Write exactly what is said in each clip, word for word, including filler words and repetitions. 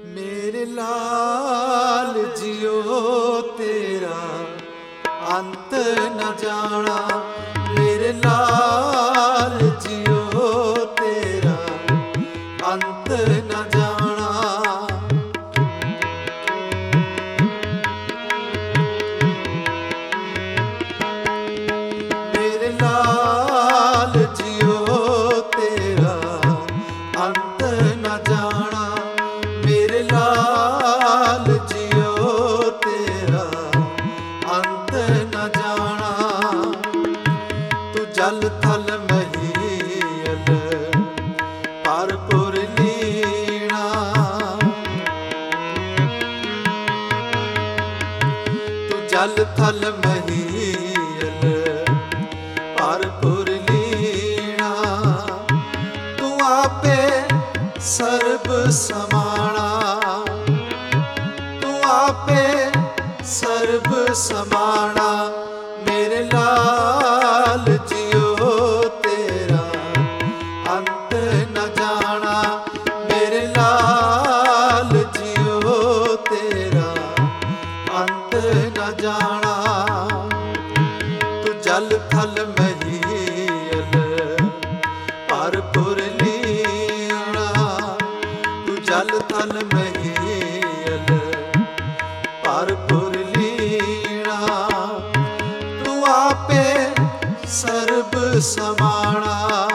मेरे लाल जियो तेरा अंत न जाना, मेरे लाल जियो तेरा अंत न जाना। मेरे लाल जियो तेरा अंत न जाना, मेरे लाल जियो तेरा अंत न जाना। तू जल थल महीयल परपुर लीना, तू जल थल महीयल परपुर लीना। तू आपे सर्ब समाना, तू आपे सर्ब समाना। मेरे लाल जियो तेरा अंत न जाना, मेरे लाल जियो तेरा अंत न जाना। तू जल थल महीयल परपुर लीना, तू जल थल महीयल परपुर लीना। तू आपे सर्ब समाना,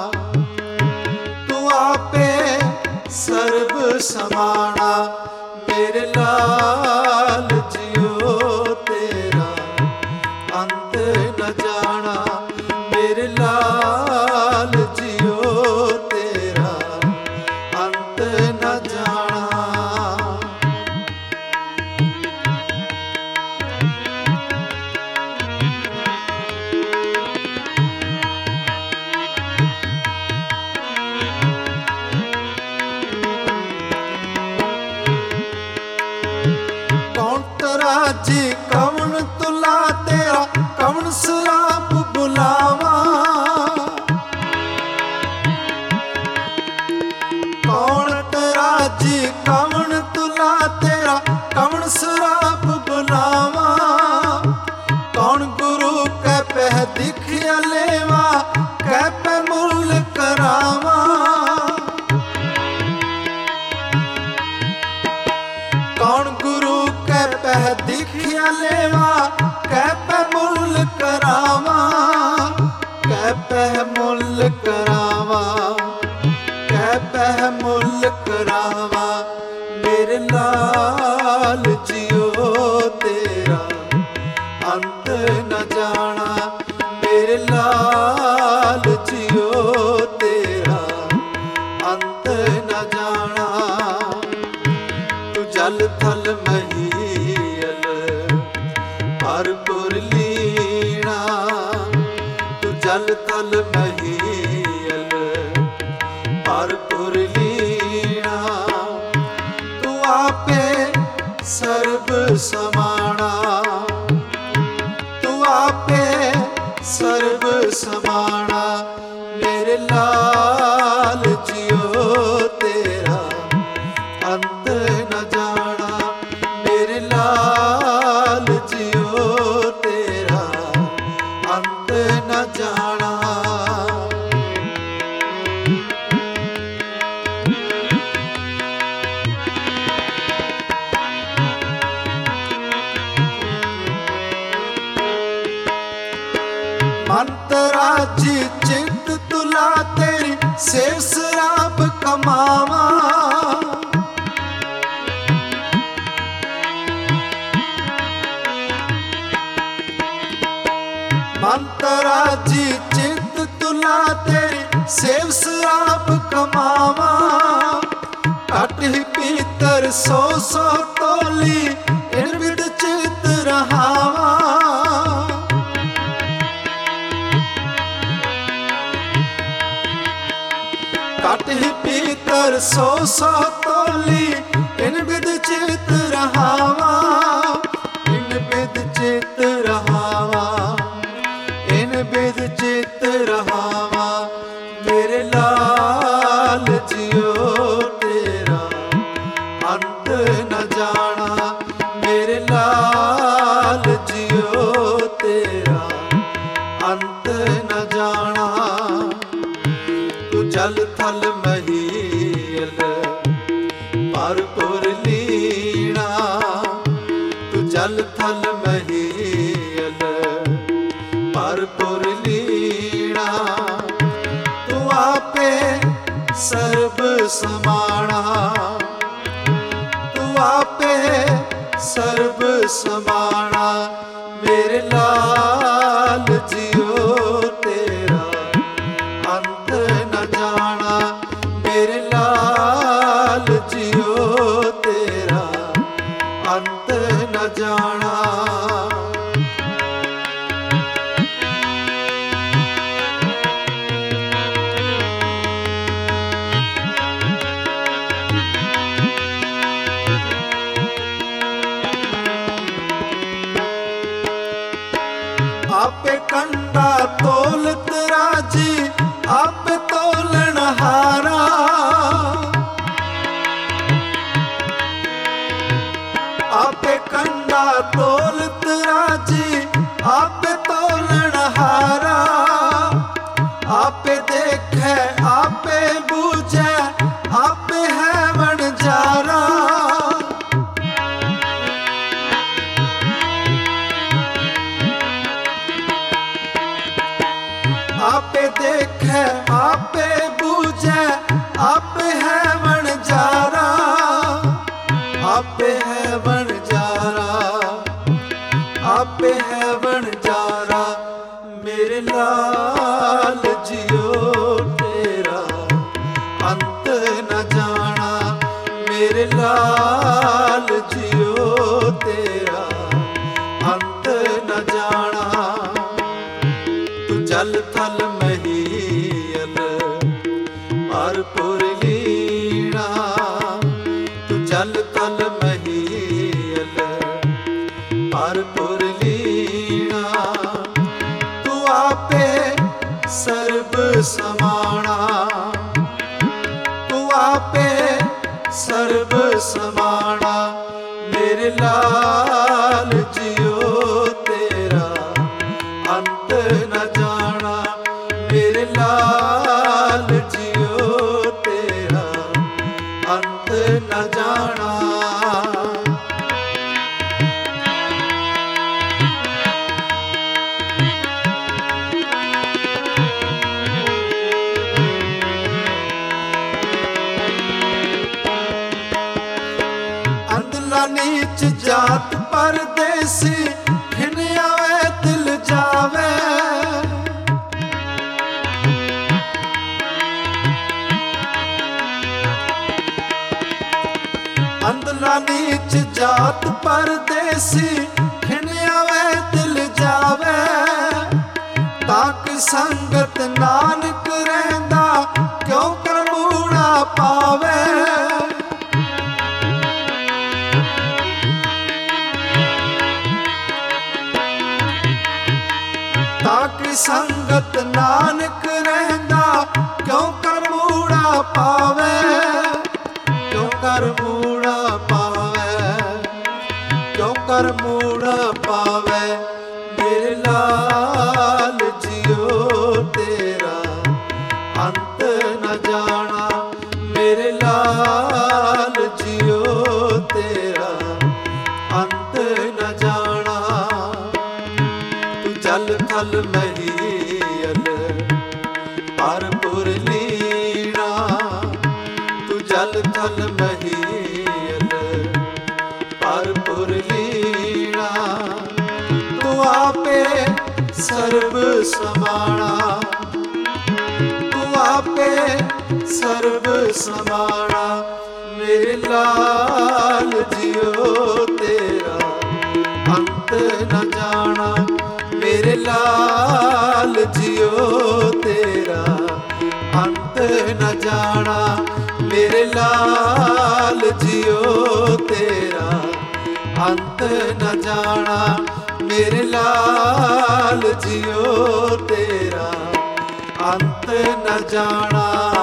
तू आपे सर्ब समाना। मेरे लाल जियो तेरा अंत न जाना, मेरे लाल जियो तेरा अंत न जाना। कौन तराजी कौन तुला तेरा, कौन सराप बुलावा। कौन तराजी कौन तुला तेरा, कौन सराप बुलावा। कौन गुरु कै पह दिखिया लेवा, कै पह मुल करावा। कौन गुरु कै पह दिखिया लेवा, कै पह मुल करावा। कै पह मुल करावा, कै पह मुल करावा। मेरे लाल जियो तेरा अंत न जाना, मेरे लाल जियो तेरा अंत न जाना। तू जल थल महीयल परपुर लीना, तू जल थल महीयल परपुर लीना। तू आपे सर्ब समाना, तू आपे सर्ब समाना। मेरे लाल जियो तेरा अंत न जाना, मेरे लाल जियो तेरा अंत न जाना। मंतराजी चित तुला तेरी, सेव शराब कमावा। मंतराजी चित तुला तेरी, सेव शराब कमावा। कट ही पीतर सौ सौ टोली, इन विद चित रहावा। कट ही पीतर सौ सौ टोली, इन विद चित रहावा। इन विद चित रहावा, इन विद चित रहावा। मेरे लाल जियो तेरा अंत थल महीयल भरपुर लीना। तू आपे सर्ब समाना, तू आपे सर्ब समाना। मेरे लाल जियो तेरा अंत न जाना, मेरे लाल जियो तेरा अंत न जाना। आपे कंडा तोलत राजी, आपे तोलन हारा। आपे कंडा तोलत राजी, आपे तोलन हारा। आपे देखे आपे बूझे, आपे है वणजारा। आपे देखे आपे बूझे, आपे है वणजारा। आपे है वणजारा, आपे है वणजारा। मेरे लाल जियो तेरा अंत न जाना, मेरे लाल जियो तेरा अंत न जाना। जल थल महीयल भरपुर लीना, तू जल थल महीयल भरपुर लीना। तू आपे सर्ब समाना, तू आपे सर्ब समाना। मेरे लाल जियो तेरा अंत न जाना, मेरे लाल जियो तेरा अंत न जाना। अंधला नीच जात परदेसी, घिन आवे दिल जावे। अंधला नीच जात परदेसी, घिन आवे दिल जावे। ताक संगत नानक रहिंदा, क्यों कर मूड़ा पावे। ताक संगत नानक रहिंदा, क्यों कर मूड़ा पावे। क्यों कर मूड़ा पावे, क्यों कर मूड़ा पावे। मेरे लाल जियो तेरा अंत न जाना, मेरे लाल जियो तेरा अंत न जाना। तू जल थल महीयल भरपुर लीना, तू जल थल महीयल भरपुर लीना। तू आपे सर्ब समाना, तू आपे सर्ब समाना। मेरे लाल जियो तेरा अंत न जाना, मेरे लाल जियो तेरा अंत न जाना। मेरे लाल जियो तेरा अंत न जाना, मेरे लाल जियो तेरा अंत न जाना।